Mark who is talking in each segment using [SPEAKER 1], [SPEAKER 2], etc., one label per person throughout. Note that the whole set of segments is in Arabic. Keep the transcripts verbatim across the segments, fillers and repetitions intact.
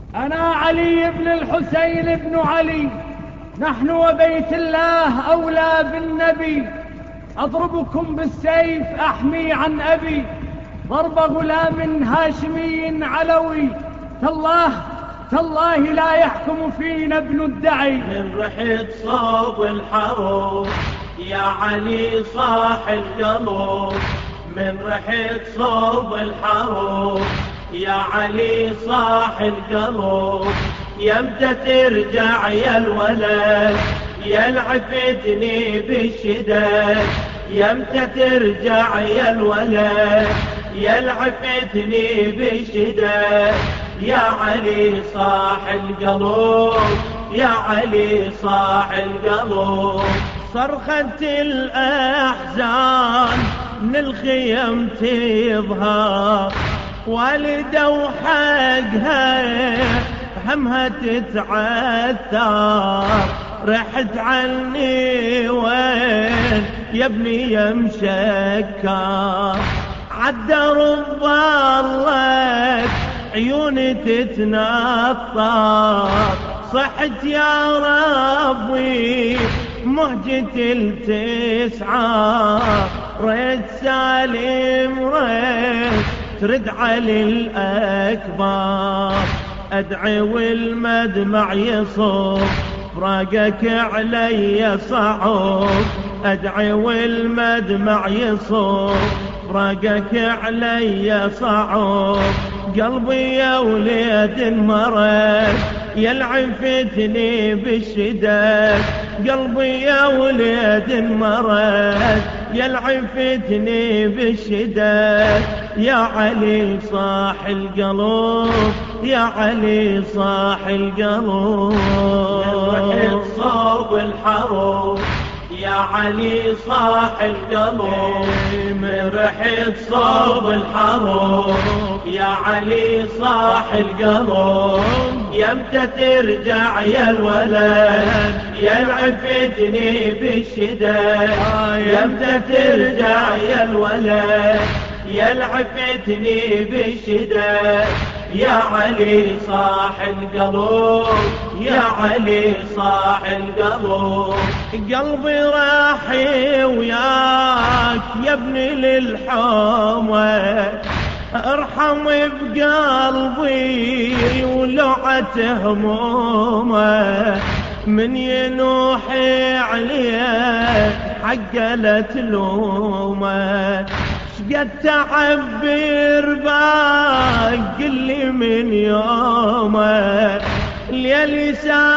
[SPEAKER 1] أنا علي بن الحسين بن علي، نحن وبيت الله أولى بالنبي. أضربكم بالسيف أحمي عن أبي، ضرب غلام هاشمي علوي. تالله تالله لا يحكم فينا ابن الدعي.
[SPEAKER 2] من رحت صوب الحروب يا علي صاح القلب، من رحت صوب الحروب يا علي صاح القلب. يمتى ترجع يا الولد يلعفتني بالشداد، يمتى ترجع يا الولد يلعفتني بالشداد. يا علي صاح القلب، يا علي صاح القلب. صرخة الأحزان من الخيم تظهر، والدة وحقها همها تتعثر. رحت عني وين يا ابني يا مشكر، عالدرب ظلت عيوني تتنطر. صحت يا ربي مهجتي التسعة، ريت سالم ريت ترد علي الأكبر. أدعي والمدمع يصب فراقك علي صعب، أدعي والمدمع يصب فراقك علي صعب. قلبي يا وليد مرض يلعفتني بالشداد، قلبي يا وليد مرض يلعفتني بالشداد. يا علي صاح القلب، يا علي صاح القلب. من رحت صوب الحروب يا علي صاح القلب، من رحت صوب الحروب يا علي صاح القلب. يمتى ترجع يا الولد يلعفتني بالشداد، يمتى ترجع يا الولد يلعفتني بالشداد. يا علي صاح القلب، يا علي صاح القلب. قلبي راحي وياك يا ابني للحومة، ارحم بقلبي ولعت همومه. من ينوحي عليه حقلت لومه، شقد تعبر باقلي من يومه. الليل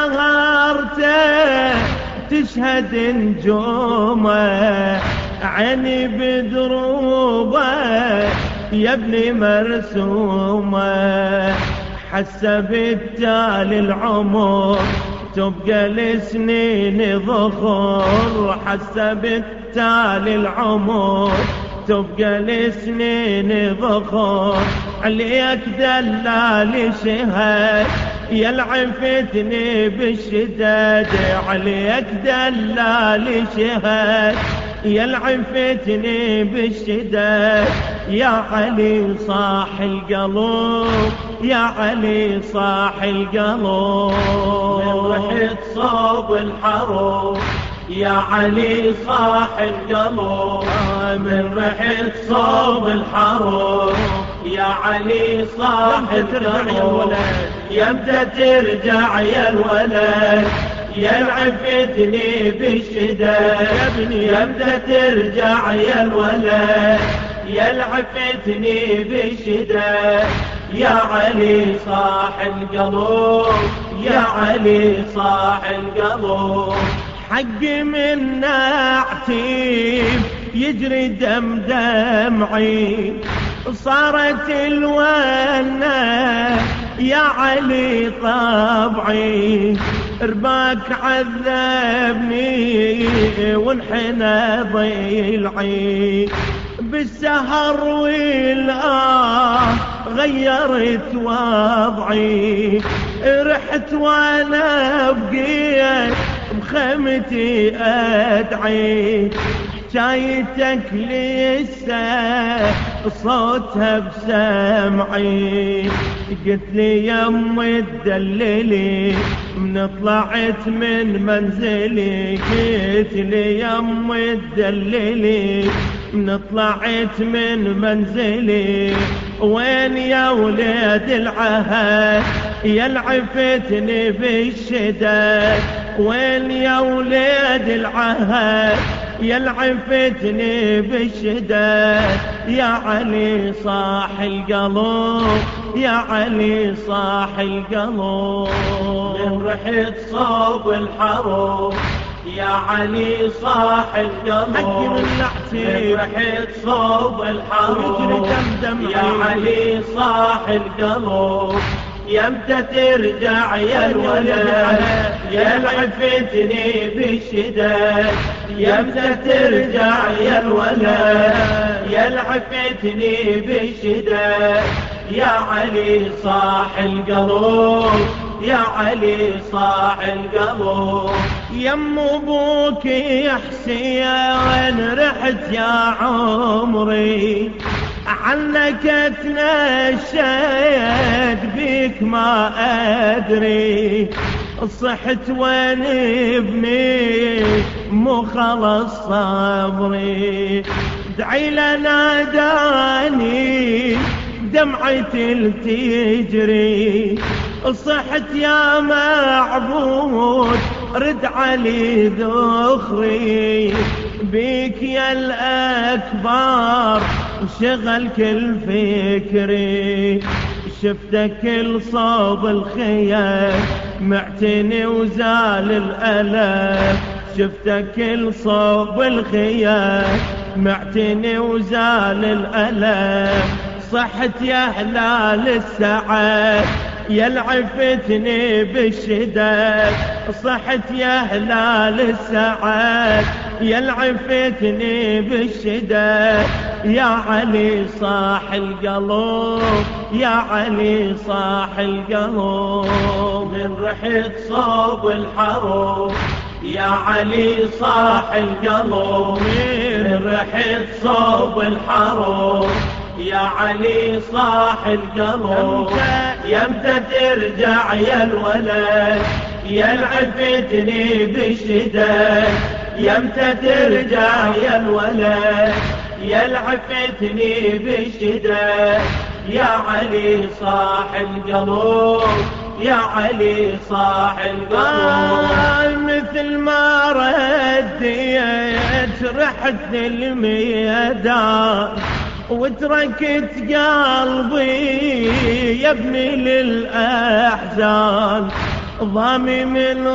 [SPEAKER 2] سهرته تشهد نجومه، عيني بدروبه يا ابني مرسومه. حسه بالتالي العمر تبقى السنين ظهور، حسه بالتالي العمر تبقى السنين ظهور. عليك دلال شهد يلعفتني بالشداد، عليك دلال شهد يلعفتني بالشداد. يا علي صاح القلب، يا علي صاح القلب. من رحت صوب الحروب يا علي صاح القلب، من رحت صوب الحروب يا علي صاح القلب. يمتى ترجع يا الولد يلعفتني بالشداد، يمتى ترجع يا الولد يلعفتني بالشداد. يا علي صاح القلب، يا علي صاح القلب. حقي من نعتيب يجري دم دمعي، صارت الونة يا علي طبعي. رباك عذبني وانحنى ضلعي، بالسهر والآه غيرت وضعي. رحت وانا بقيت بخيمتي ادعي، حكايتك لسه صوتها بسمعي. قلت لي يمي تدللي من طلعت من منزلي، قلت لي يمي تدللي من طلعت من منزلي، وين يا ولاد العهد يا العفتني بالشداد، وين يا ولاد العهد يا العفتني بالشداد، يا علي صاح القلب يا علي صاح القلب.
[SPEAKER 3] من رحت صوب الحروب يا علي صاح القلب، من رحت صوب الحروب يا علي صاح القلب، يمتى ترجع يا الولد يا العفتني بالشداد، يمتى ترجع يا الولد يا العفتني بالشداد، يا علي صاح القلب يا علي صاح القلب.
[SPEAKER 2] يم ابوك يا حسين رحت يا عمري، عنك اتنشيت بيك ما ادري، صحت وين ابني مو خلص صبري، دعي لنا داني دمعتي تجري، صحت يا معبود رد علي ذخري، بيك يا الأكبر شغل كل فكري، شفتك الصوب الخيال معتني وزال الألم، شفتك الصوب الخيال معتني وزال الألم، صحت يا هلال السعد يا العفتني بالشداد، صحت يا هلال السعد يا العفتني بالشداد، يا علي صاح القلب يا علي صاح القلب.
[SPEAKER 3] من رحت صوب الحروب يا علي صاح القلب، من رحت صوب الحروب يا علي صاح القلب، يمتى ترجع يا الولد يا العفتني بالشداد، يمتى ترجع يا الولد يا العفتني بالشداد، يا علي صاح القلب يا علي صاح القلب.
[SPEAKER 2] مثل ما رديت رحت الميدان وتركت قلبي يا ابني للأحزان، ضامي من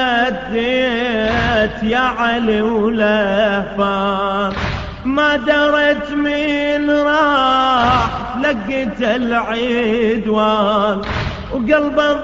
[SPEAKER 2] رديت يا علي ولهفان، ما درت من راح لقيت العدوان، وقلبه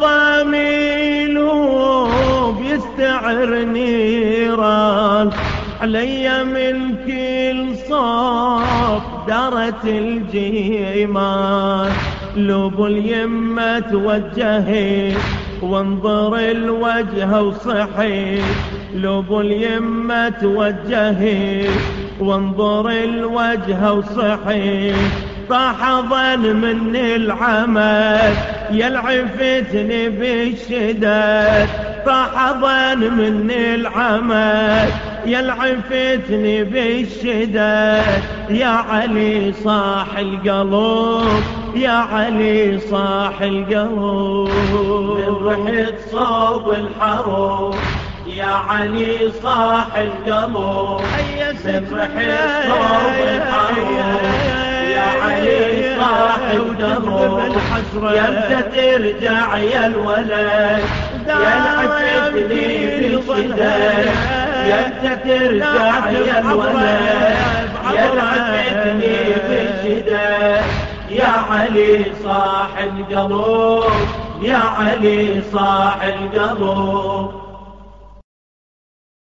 [SPEAKER 2] ضميله بيستعر نيران، علي من كل صوب دارت الجيمان، لوب اليمة توجهي وانظر الوجه وصحي، لوب اليمة توجهي وانظر الوجه وصحي، طاح ظن من العمد يا العفتني بالشداد، طاح ظن من العمد يا العفتني بالشداد، يا علي صاح القلب يا علي صاح القلب.
[SPEAKER 3] من رحت صوب الحروب يا علي صاح القلب، من رحت صوب الحروب يا علي صاح القلب، يمتى ترجع يا الولد يا العفتني بالشداد، يمتى ترجع يا الولد يا العفتني بالشداد، يا علي صاح القلب يا علي صاح القلب.